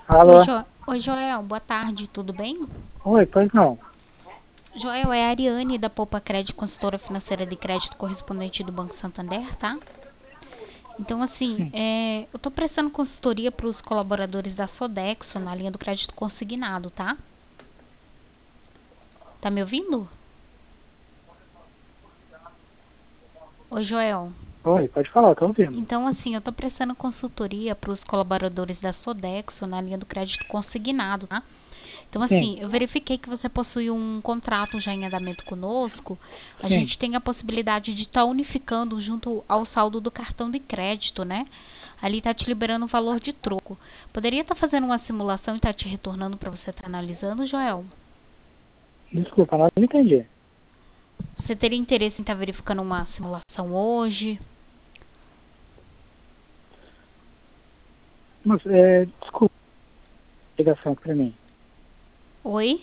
Alô? Oi, Joel, boa tarde, tudo bem? Oi, pois não. Joel, é a Ariane da Poupa Crédito, consultora financeira de crédito correspondente do Banco Santander, tá? Então, assim, Sim. eu tô prestando consultoria para os colaboradores da Sodexo na linha do crédito consignado, tá? Tá me ouvindo? Oi, Joel. Oi, pode falar, tô ouvindo. Então, assim, eu tô prestando consultoria para os colaboradores da Sodexo na linha do crédito consignado, tá? Então, Sim, assim, eu verifiquei que você possui um contrato já em andamento conosco. A sim. gente tem a possibilidade de estar unificando junto ao saldo do cartão de crédito, né? Ali tá te liberando o valor de troco. Poderia estar fazendo uma simulação e estar te retornando para você estar analisando, Joel? Desculpa, não entendi. Você teria interesse em estar verificando uma simulação hoje? Mas, desculpa a ligação pra mim. Oi?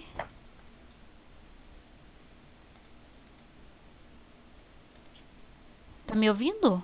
Tá me ouvindo?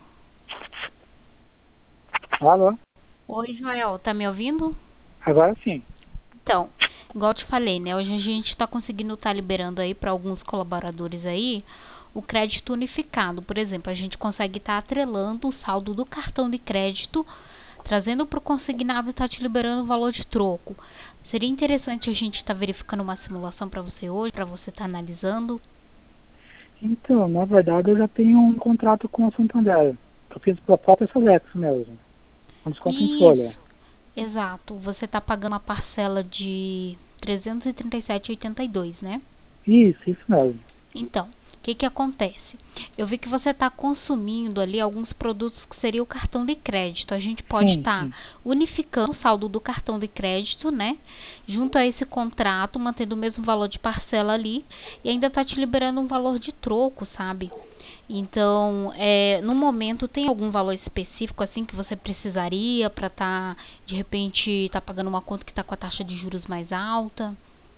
Alô? Oi, Joel, tá me ouvindo? Agora sim. Então, igual eu te falei, né? Hoje a gente está conseguindo estar liberando aí para alguns colaboradores aí o crédito unificado. Por exemplo, a gente consegue estar atrelando o saldo do cartão de crédito, trazendo para o consignado e tá te liberando o valor de troco. Seria interessante a gente estar verificando uma simulação para você hoje, para você estar analisando. Então, na verdade, eu já tenho um contrato com a Santander. Eu fiz pra própria Solex mesmo. Um desconto em folha. Isso, exato. Você está pagando a parcela de 337,82, né? Isso mesmo. Então, o que que acontece? Eu vi que você está consumindo ali alguns produtos que seria o cartão de crédito. A gente pode Sim, estar sim. unificando o saldo do cartão de crédito, né? Junto a esse contrato, mantendo o mesmo valor de parcela ali e ainda está te liberando um valor de troco, sabe? Então, no momento, tem algum valor específico assim que você precisaria para estar, de repente, tá pagando uma conta que está com a taxa de juros mais alta?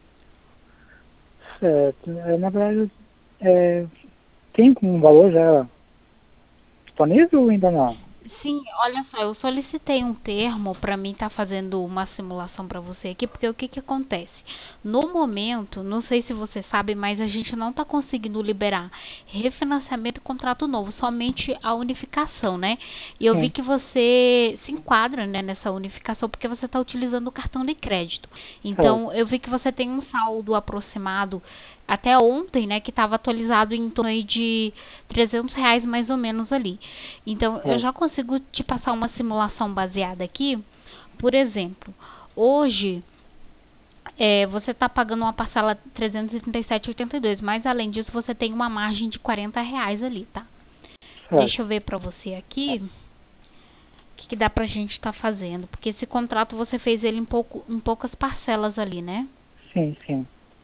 Certo. Na verdade, é, tem um valor já disponível ou ainda não? Sim, olha só, eu solicitei um termo para mim estar fazendo uma simulação para você aqui, porque o que que acontece? No momento, não sei se você sabe, mas a gente não está conseguindo liberar refinanciamento e contrato novo, somente a unificação, né? E eu vi Sim. que você se enquadra, né, nessa unificação porque você está utilizando o cartão de crédito. Então, Certo. eu vi que você tem um saldo aproximado até ontem, né, que estava atualizado em torno aí de R$ 300 mais ou menos ali. Então, eu já Certo. consigo te passar uma simulação baseada aqui. Por exemplo, hoje você está pagando uma parcela 337,82, mas além disso você tem uma margem de R$ 40 ali, tá? Deixa Certo. eu ver pra você aqui o que dá pra gente estar fazendo, porque esse contrato você fez ele em poucas parcelas ali, né? Sim, sim.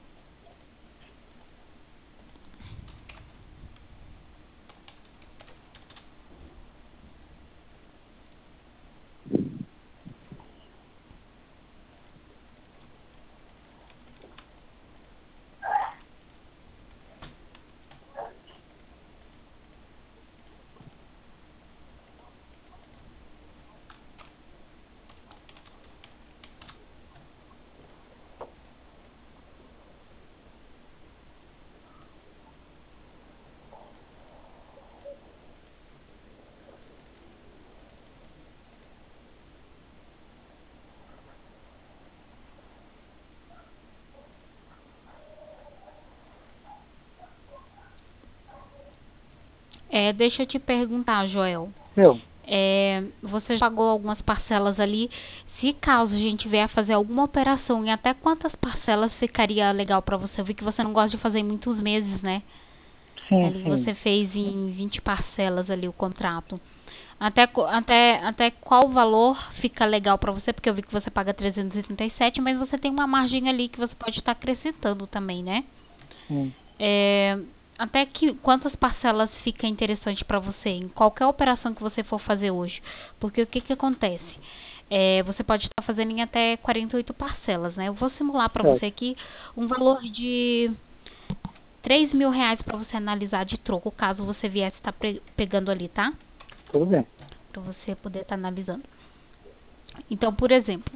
Deixa eu te perguntar, Joel. Eu. Você já pagou algumas parcelas ali. Se caso a gente vier fazer alguma operação, em até quantas parcelas ficaria legal pra você? Eu vi que você não gosta de fazer em muitos meses, né? Sim, Ali sim. você fez em 20 parcelas ali o contrato. Até qual valor fica legal pra você? Porque eu vi que você paga 337, mas você tem uma margem ali que você pode estar acrescentando também, né? Sim. É, até que quantas parcelas fica interessante para você em qualquer operação que você for fazer hoje? Porque o que que acontece? Você pode estar fazendo em até 48 parcelas, né? Eu vou simular para você Certo. aqui um valor de R$ 3.000 para você analisar de troco, caso você viesse estar pegando ali, tá? Tudo bem. Para você poder estar analisando. Então, por exemplo,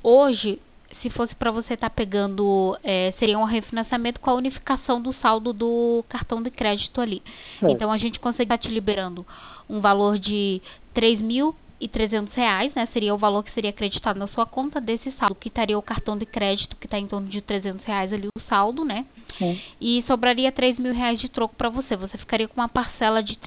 hoje, se fosse para você estar pegando, seria um refinanciamento com a unificação do saldo do cartão de crédito ali. Certo. Então, a gente consegue estar te liberando um valor de R$ 3.300, né? Seria o valor que seria acreditado na sua conta desse saldo, que estaria o cartão de crédito, que está em torno de R$ 300 ali o saldo, né? Sim. E sobraria R$ 3.000 de troco para você. Você ficaria com uma parcela de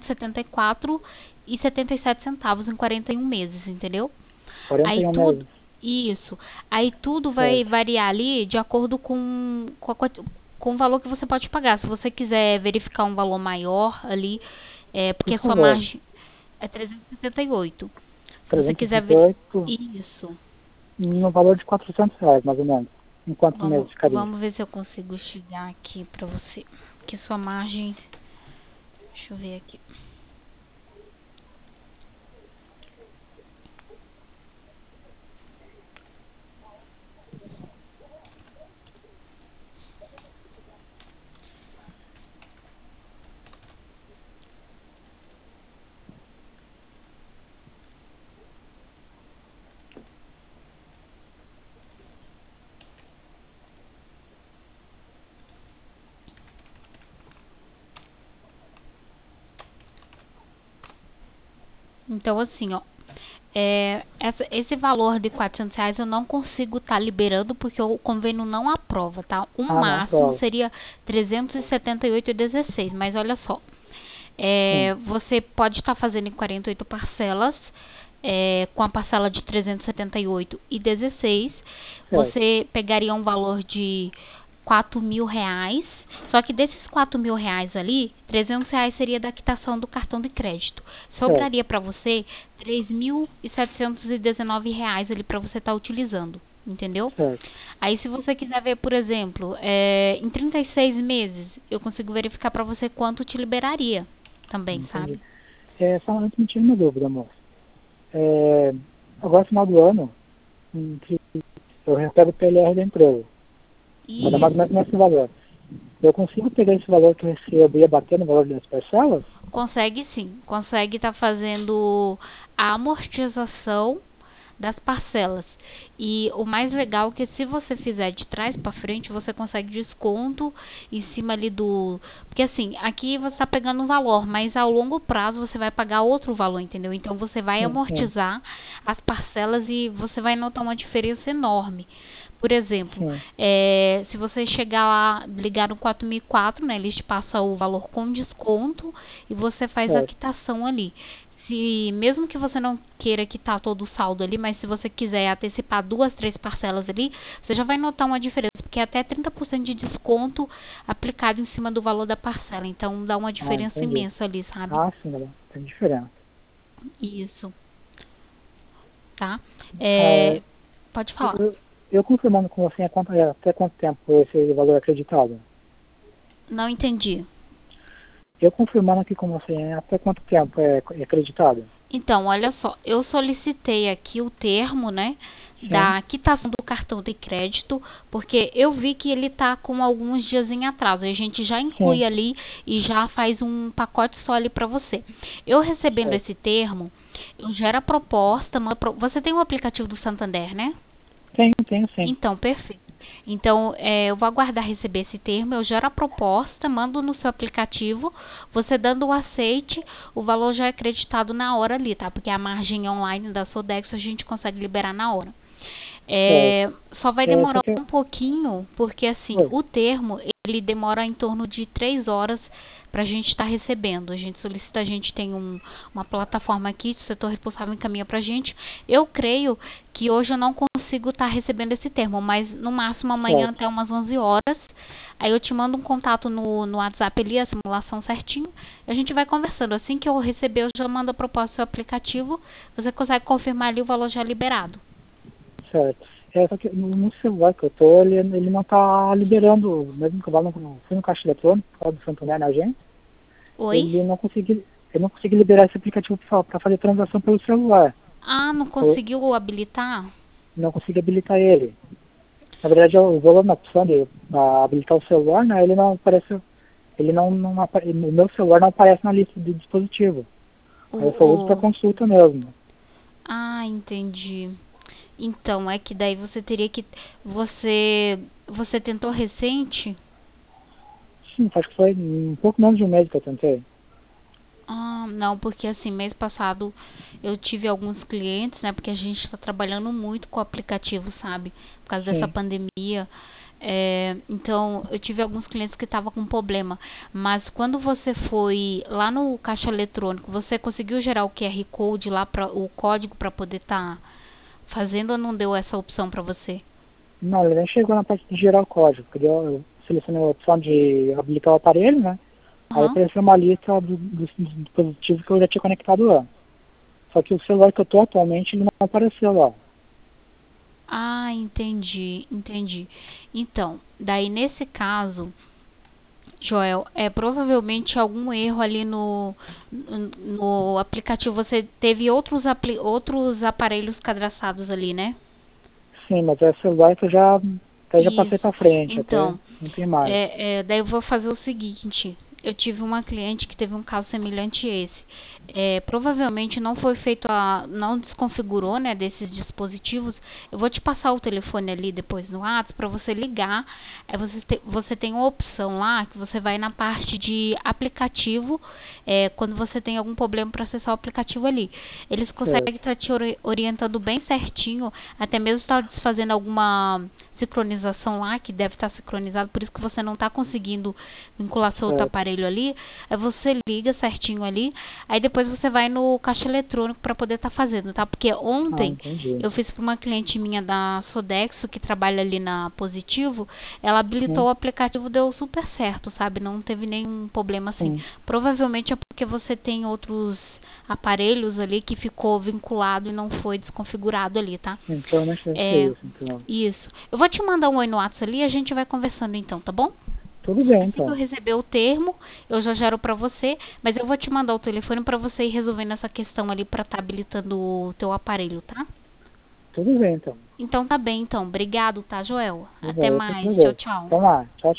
R$ 374,77 em 41 meses, entendeu? 41 meses. Isso. Aí tudo vai variar ali de acordo com o valor que você pode pagar. Se você quiser verificar um valor maior ali, porque a Por sua favor. margem é 368. Se você quiser 368 isso. no valor de R$ 400, mais ou menos. Em quantos meses ficaria? Vamos ver se eu consigo chegar aqui pra você. Que sua margem. Deixa eu ver aqui. Então, assim, ó. Esse valor de R$ 400 eu não consigo estar liberando porque o convênio não aprova, tá? O não máximo aprova. seria 378,16, mas olha só. Você pode estar fazendo em 48 parcelas, com a parcela de 378,16. Você pegaria um valor de R$ 4.000, só que desses R$ 4.000 ali, R$ 300 seria da quitação do cartão de crédito. Sobraria para você R$ 3.719 ali para você estar utilizando, entendeu? Aí se você quiser ver, por exemplo, em 36 meses, eu consigo verificar para você quanto te liberaria também, Entendi. sabe? Só antes me tira uma dúvida, moço. Agora, no final do ano, eu recebo o PLR da empresa. Mas mais ou menos nesse valor. Eu consigo pegar esse valor que eu recebo e abater no valor das parcelas? Consegue sim. Consegue estar fazendo a amortização das parcelas. E o mais legal é que se você fizer de trás para frente, você consegue desconto em cima ali do... Porque assim, aqui você está pegando um valor, mas ao longo prazo você vai pagar outro valor, entendeu? Então você vai amortizar as parcelas e você vai notar uma diferença enorme. Por exemplo, se você chegar lá, ligar no 4004, né, eles te passam o valor com desconto e você faz a quitação ali. Se mesmo que você não queira quitar todo o saldo ali, mas se você quiser antecipar 2, 3 parcelas ali, você já vai notar uma diferença, porque é até 30% de desconto aplicado em cima do valor da parcela. Então dá uma diferença imensa ali, sabe? Sim, tem diferença. Isso. Tá? Pode falar. Eu confirmando com você até quanto tempo esse valor acreditado? Não entendi. Eu confirmando aqui com você até quanto tempo é acreditado? Então, olha só, eu solicitei aqui o termo, né, da quitação do cartão de crédito, porque eu vi que ele tá com alguns dias em atraso. A gente já inclui ali e já faz um pacote só ali para você. Eu recebendo esse termo, eu gero a proposta. Você tem o aplicativo do Santander, né? Tenho sim. Então, perfeito. Então, eu vou aguardar receber esse termo, eu gero a proposta, mando no seu aplicativo, você dando o aceite, o valor já é acreditado na hora ali, tá? Porque a margem online da Sodexo a gente consegue liberar na hora. Só vai demorar um pouquinho, porque assim, o termo, ele demora em torno de 3 horas para a gente estar recebendo. A gente solicita, a gente tem uma plataforma aqui, o setor responsável encaminha para a gente. Eu creio que hoje eu não consigo estar recebendo esse termo, mas no máximo amanhã até umas 11 horas. Aí eu te mando um contato no WhatsApp ali, a simulação certinho. A gente vai conversando. Assim que eu receber, eu já mando a proposta do seu aplicativo. Você consegue confirmar ali o valor já liberado. Certo. Só que no celular que eu tô, ele não tá liberando, mesmo que eu vá fui no caixa eletrônico, do Santander na agência. Oi? Eu não consegui liberar esse aplicativo para fazer transação pelo celular. Ah, não conseguiu habilitar? Não consegui habilitar ele. Na verdade, eu vou lá na opção de habilitar o celular, né? Ele não aparece, o meu celular não aparece na lista de dispositivo. Aí eu só uso para consulta mesmo. Ah, entendi. Então, é que daí você teria que... Você tentou recente? Sim, acho que foi um pouco menos de um mês que eu tentei. Ah, não, porque assim, mês passado eu tive alguns clientes, né? Porque a gente está trabalhando muito com o aplicativo, sabe? Por causa dessa Sim. pandemia. Então, eu tive alguns clientes que estavam com problema. Mas quando você foi lá no caixa eletrônico, você conseguiu gerar o QR Code lá, o código para poder estar fazendo ou não deu essa opção para você? Não, ele nem chegou na parte de gerar o código, porque eu selecionei a opção de habilitar o aparelho, né? Aí Aham. apareceu uma lista dos dispositivos que eu já tinha conectado lá. Só que o celular que eu tô atualmente, ele não apareceu lá. Ah, entendi, entendi. Então, daí nesse caso, Joel, é provavelmente algum erro ali no aplicativo. Você teve outros aparelhos cadastrados ali, né? Sim, mas é celular que eu já passei Isso. pra frente, até Então, não tem mais. daí eu vou fazer o seguinte. Eu tive uma cliente que teve um caso semelhante a esse. Provavelmente não foi feito não desconfigurou, né, desses dispositivos. Eu vou te passar o telefone ali depois no WhatsApp para você ligar. Você tem uma opção lá que você vai na parte de aplicativo, quando você tem algum problema para acessar o aplicativo ali. Eles conseguem Certo. estar te orientando bem certinho, até mesmo estar desfazendo alguma sincronização lá, que deve estar sincronizado, por isso que você não está conseguindo vincular seu outro Certo. aparelho ali. Aí você liga certinho ali, aí depois você vai no caixa eletrônico para poder estar fazendo, tá? Porque Ah, ontem entendi. eu fiz para uma cliente minha da Sodexo, que trabalha ali na Positivo, ela habilitou Sim, o aplicativo, deu super certo, sabe? Não teve nenhum problema assim. sim, Provavelmente é porque você tem outros aparelhos ali que ficou vinculado e não foi desconfigurado ali, tá? sim, provavelmente deve ser É, isso, então. isso. Eu vou te mandar um oi no WhatsApp ali e a gente vai conversando então, tá bom? Tudo bem, Assim que eu então. receber o termo, eu já gero pra você, mas eu vou te mandar o telefone pra você ir resolvendo essa questão ali pra estar habilitando o teu aparelho, tá? Tudo bem, então. Então tá bem, então. Obrigado, tá, Joel? Tudo Até bem, eu que mais. Tchau, agradeço. tchau. Então lá, tchau,